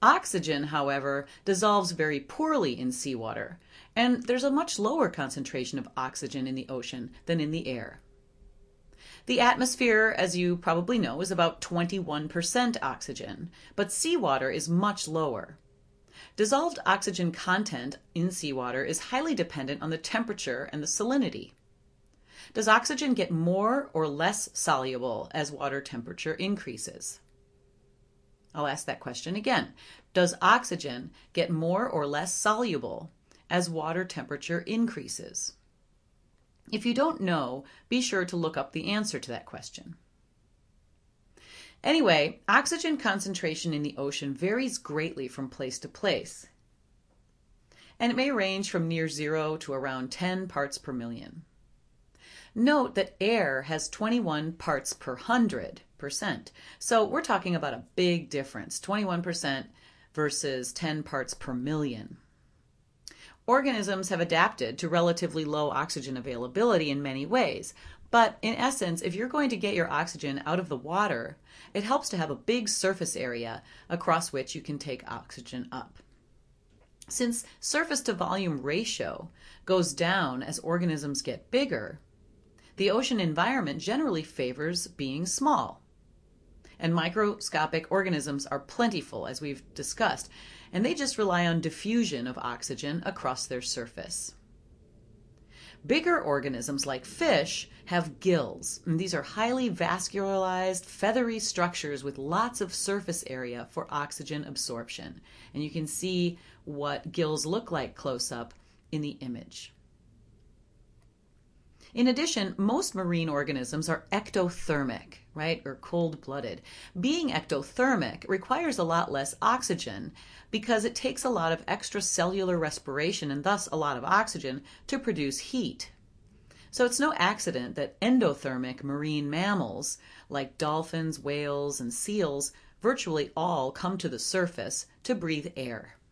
Oxygen, however, dissolves very poorly in seawater, and there's a much lower concentration of oxygen in the ocean than in the air. The atmosphere, as you probably know, is about 21% oxygen, but seawater is much lower. Dissolved oxygen content in seawater is highly dependent on the temperature and the salinity. Does oxygen get more or less soluble as water temperature increases? I'll ask that question again. Does oxygen get more or less soluble as water temperature increases? If you don't know, be sure to look up the answer to that question. Anyway, oxygen concentration in the ocean varies greatly from place to place, and it may range from near zero to around 10 parts per million. Note that air has 21 parts per 100%, so we're talking about a big difference, 21% versus 10 parts per million. Organisms have adapted to relatively low oxygen availability in many ways, but in essence, if you're going to get your oxygen out of the water, it helps to have a big surface area across which you can take oxygen up. Since surface to volume ratio goes down as organisms get bigger, the ocean environment generally favors being small. And microscopic organisms are plentiful, as we've discussed, and they just rely on diffusion of oxygen across their surface. Bigger organisms like fish have gills, and these are highly vascularized, feathery structures with lots of surface area for oxygen absorption. And you can see what gills look like close up in the image. In addition, most marine organisms are ectothermic, right, or cold-blooded. Being ectothermic requires a lot less oxygen because it takes a lot of extracellular respiration and thus a lot of oxygen to produce heat. So it's no accident that endothermic marine mammals like dolphins, whales, and seals virtually all come to the surface to breathe air.